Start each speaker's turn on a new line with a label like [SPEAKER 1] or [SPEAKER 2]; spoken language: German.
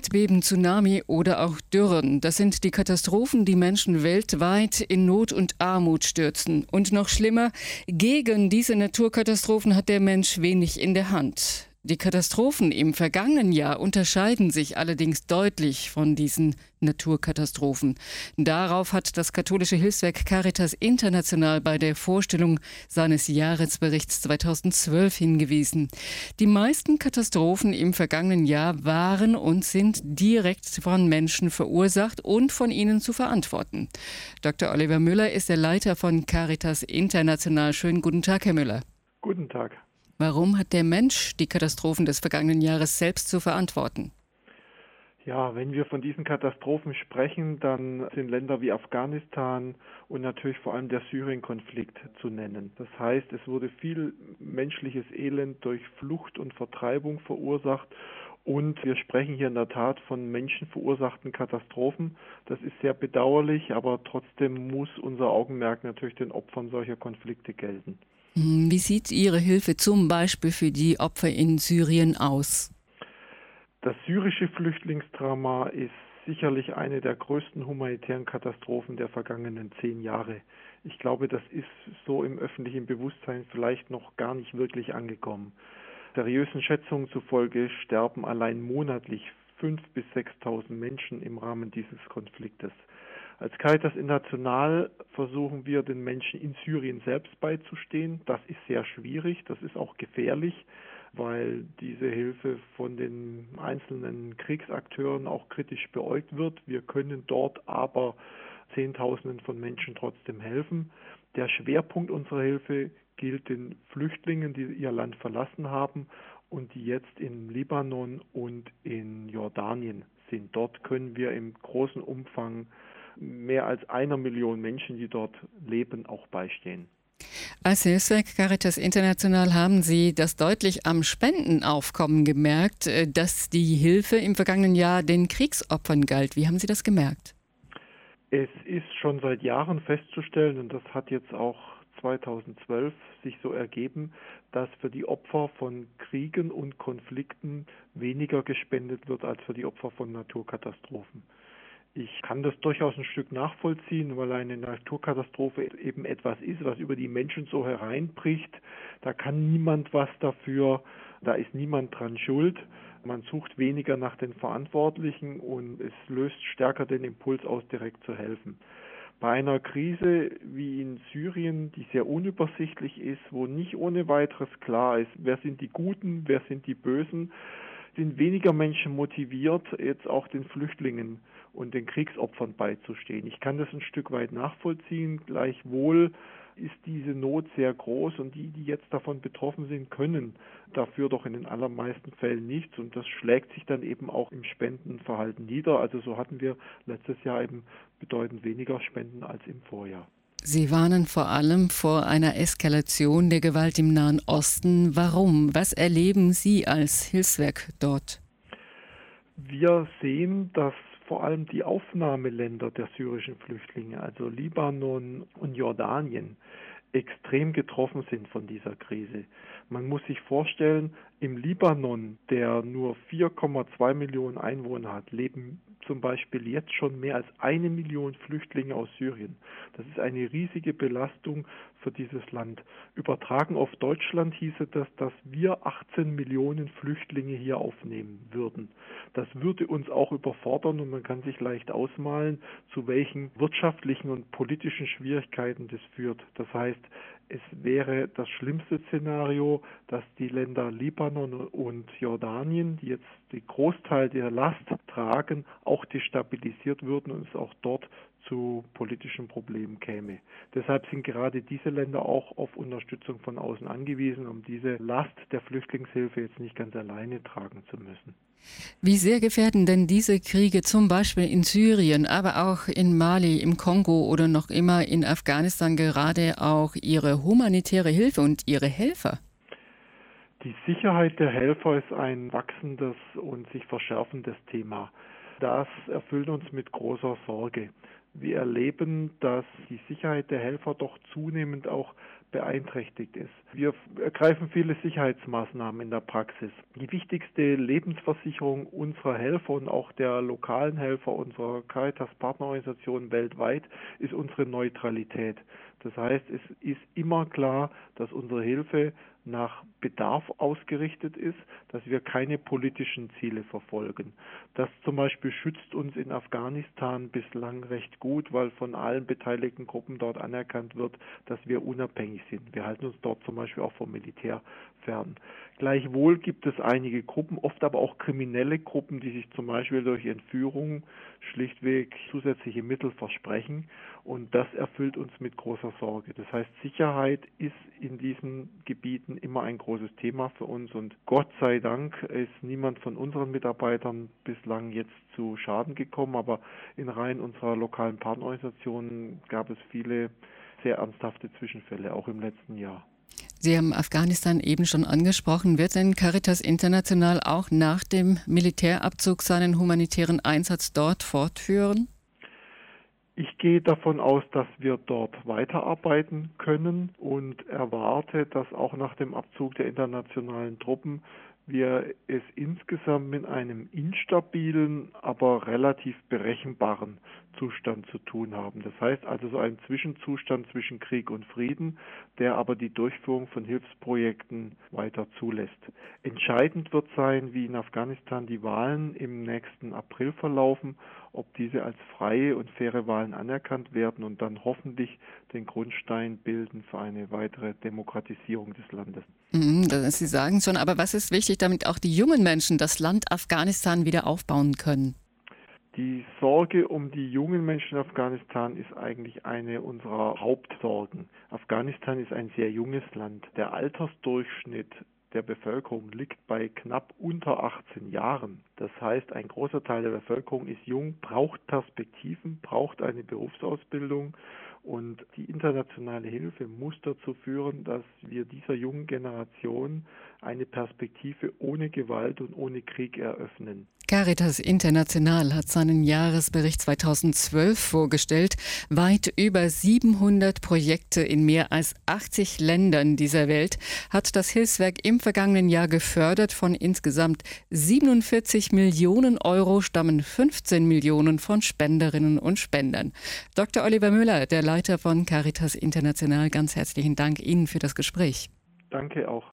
[SPEAKER 1] Erdbeben, Tsunami oder auch Dürren. Das sind die Katastrophen, die Menschen weltweit in Not und Armut stürzen. Und noch schlimmer, gegen diese Naturkatastrophen hat der Mensch wenig in der Hand. Die Katastrophen im vergangenen Jahr unterscheiden sich allerdings deutlich von diesen Naturkatastrophen. Darauf hat das katholische Hilfswerk Caritas International bei der Vorstellung seines Jahresberichts 2012 hingewiesen. Die meisten Katastrophen im vergangenen Jahr waren und sind direkt von Menschen verursacht und von ihnen zu verantworten. Dr. Oliver Müller ist der Leiter von Caritas International. Schönen guten Tag, Herr Müller.
[SPEAKER 2] Guten Tag.
[SPEAKER 1] Warum hat der Mensch die Katastrophen des vergangenen Jahres selbst zu verantworten?
[SPEAKER 2] Ja, wenn wir von diesen Katastrophen sprechen, dann sind Länder wie Afghanistan und natürlich vor allem der Syrien-Konflikt zu nennen. Das heißt, es wurde viel menschliches Elend durch Flucht und Vertreibung verursacht. Und wir sprechen hier in der Tat von menschenverursachten Katastrophen. Das ist sehr bedauerlich, aber trotzdem muss unser Augenmerk natürlich den Opfern solcher Konflikte gelten.
[SPEAKER 1] Wie sieht Ihre Hilfe zum Beispiel für die Opfer in Syrien aus?
[SPEAKER 2] Das syrische Flüchtlingsdrama ist sicherlich eine der größten humanitären Katastrophen der vergangenen 10 Jahre. Ich glaube, das ist so im öffentlichen Bewusstsein vielleicht noch gar nicht wirklich angekommen. Seriösen Schätzungen zufolge sterben allein monatlich 5.000 bis 6.000 Menschen im Rahmen dieses Konfliktes. Als Caritas International versuchen wir, den Menschen in Syrien selbst beizustehen. Das ist sehr schwierig, das ist auch gefährlich, weil diese Hilfe von den einzelnen Kriegsakteuren auch kritisch beäugt wird. Wir können dort aber Zehntausenden von Menschen trotzdem helfen. Der Schwerpunkt unserer Hilfe gilt den Flüchtlingen, die ihr Land verlassen haben und die jetzt in Libanon und in Jordanien sind. Dort können wir im großen Umfang mehr als 1 Million Menschen, die dort leben, auch beistehen.
[SPEAKER 1] Als Hilfswerk Caritas International haben Sie das deutlich am Spendenaufkommen gemerkt, dass die Hilfe im vergangenen Jahr den Kriegsopfern galt. Wie haben Sie das gemerkt?
[SPEAKER 2] Es ist schon seit Jahren festzustellen, und das hat jetzt auch 2012 sich so ergeben, dass für die Opfer von Kriegen und Konflikten weniger gespendet wird als für die Opfer von Naturkatastrophen. Ich kann das durchaus ein Stück nachvollziehen, weil eine Naturkatastrophe eben etwas ist, was über die Menschen so hereinbricht. Da kann niemand was dafür, da ist niemand dran schuld. Man sucht weniger nach den Verantwortlichen und es löst stärker den Impuls aus, direkt zu helfen. Bei einer Krise wie in Syrien, die sehr unübersichtlich ist, wo nicht ohne weiteres klar ist, wer sind die Guten, wer sind die Bösen, sind weniger Menschen motiviert, jetzt auch den Flüchtlingen und den Kriegsopfern beizustehen. Ich kann das ein Stück weit nachvollziehen. Gleichwohl ist diese Not sehr groß und die jetzt davon betroffen sind, können dafür doch in den allermeisten Fällen nichts. Und das schlägt sich dann eben auch im Spendenverhalten nieder. Also so hatten wir letztes Jahr eben bedeutend weniger Spenden als im Vorjahr.
[SPEAKER 1] Sie warnen vor allem vor einer Eskalation der Gewalt im Nahen Osten. Warum? Was erleben Sie als Hilfswerk dort?
[SPEAKER 2] Wir sehen, dass vor allem die Aufnahmeländer der syrischen Flüchtlinge, also Libanon und Jordanien, extrem getroffen sind von dieser Krise. Man muss sich vorstellen, im Libanon, der nur 4,2 Millionen Einwohner hat, leben zum Beispiel jetzt schon mehr als 1 Million Flüchtlinge aus Syrien. Das ist eine riesige Belastung für dieses Land. Übertragen auf Deutschland hieße das, dass wir 18 Millionen Flüchtlinge hier aufnehmen würden. Das würde uns auch überfordern und man kann sich leicht ausmalen, zu welchen wirtschaftlichen und politischen Schwierigkeiten das führt. Das heißt, es wäre das schlimmste Szenario, dass die Länder Libanon und Jordanien, die jetzt den Großteil der Last tragen, auch destabilisiert würden und es auch dort zu politischen Problemen käme. Deshalb sind gerade diese Länder auch auf Unterstützung von außen angewiesen, um diese Last der Flüchtlingshilfe jetzt nicht ganz alleine tragen zu müssen.
[SPEAKER 1] Wie sehr gefährden denn diese Kriege zum Beispiel in Syrien, aber auch in Mali, im Kongo oder noch immer in Afghanistan gerade auch Ihre humanitäre Hilfe und Ihre Helfer?
[SPEAKER 2] Die Sicherheit der Helfer ist ein wachsendes und sich verschärfendes Thema. Das erfüllt uns mit großer Sorge. Wir erleben, dass die Sicherheit der Helfer doch zunehmend auch beeinträchtigt ist. Wir ergreifen viele Sicherheitsmaßnahmen in der Praxis. Die wichtigste Lebensversicherung unserer Helfer und auch der lokalen Helfer unserer Caritas-Partnerorganisationen weltweit ist unsere Neutralität. Das heißt, es ist immer klar, dass unsere Hilfe nach Bedarf ausgerichtet ist, dass wir keine politischen Ziele verfolgen. Das zum Beispiel schützt uns in Afghanistan bislang recht gut, weil von allen beteiligten Gruppen dort anerkannt wird, dass wir unabhängig sind. Wir halten uns dort zum Beispiel auch vom Militär fern. Gleichwohl gibt es einige Gruppen, oft aber auch kriminelle Gruppen, die sich zum Beispiel durch Entführung schlichtweg zusätzliche Mittel versprechen, und das erfüllt uns mit großer Sorge. Das heißt, Sicherheit ist in diesen Gebieten immer ein großes Thema für uns, und Gott sei Dank ist niemand von unseren Mitarbeitern bislang jetzt zu Schaden gekommen, aber in Reihen unserer lokalen Partnerorganisationen gab es viele sehr ernsthafte Zwischenfälle, auch im letzten Jahr.
[SPEAKER 1] Sie haben Afghanistan eben schon angesprochen. Wird denn Caritas International auch nach dem Militärabzug seinen humanitären Einsatz dort fortführen?
[SPEAKER 2] Ich gehe davon aus, dass wir dort weiterarbeiten können und erwarte, dass auch nach dem Abzug der internationalen Truppen wir es insgesamt mit einem instabilen, aber relativ berechenbaren Zustand zu tun haben. Das heißt also so ein Zwischenzustand zwischen Krieg und Frieden, der aber die Durchführung von Hilfsprojekten weiter zulässt. Entscheidend wird sein, wie in Afghanistan die Wahlen im nächsten April verlaufen, ob diese als freie und faire Wahlen anerkannt werden und dann hoffentlich den Grundstein bilden für eine weitere Demokratisierung des Landes.
[SPEAKER 1] Sie sagen schon, aber was ist wichtig, damit auch die jungen Menschen das Land Afghanistan wieder aufbauen können?
[SPEAKER 2] Die Sorge um die jungen Menschen in Afghanistan ist eigentlich eine unserer Hauptsorgen. Afghanistan ist ein sehr junges Land. Der Altersdurchschnitt der Bevölkerung liegt bei knapp unter 18 Jahren. Das heißt, ein großer Teil der Bevölkerung ist jung, braucht Perspektiven, braucht eine Berufsausbildung, und die internationale Hilfe muss dazu führen, dass wir dieser jungen Generation eine Perspektive ohne Gewalt und ohne Krieg eröffnen.
[SPEAKER 1] Caritas International hat seinen Jahresbericht 2012 vorgestellt. Weit über 700 Projekte in mehr als 80 Ländern dieser Welt hat das Hilfswerk im vergangenen Jahr gefördert. Von insgesamt 47 Millionen Euro stammen 15 Millionen von Spenderinnen und Spendern. Dr. Oliver Müller, der Leiter von Caritas International, ganz herzlichen Dank Ihnen für das Gespräch.
[SPEAKER 2] Danke auch.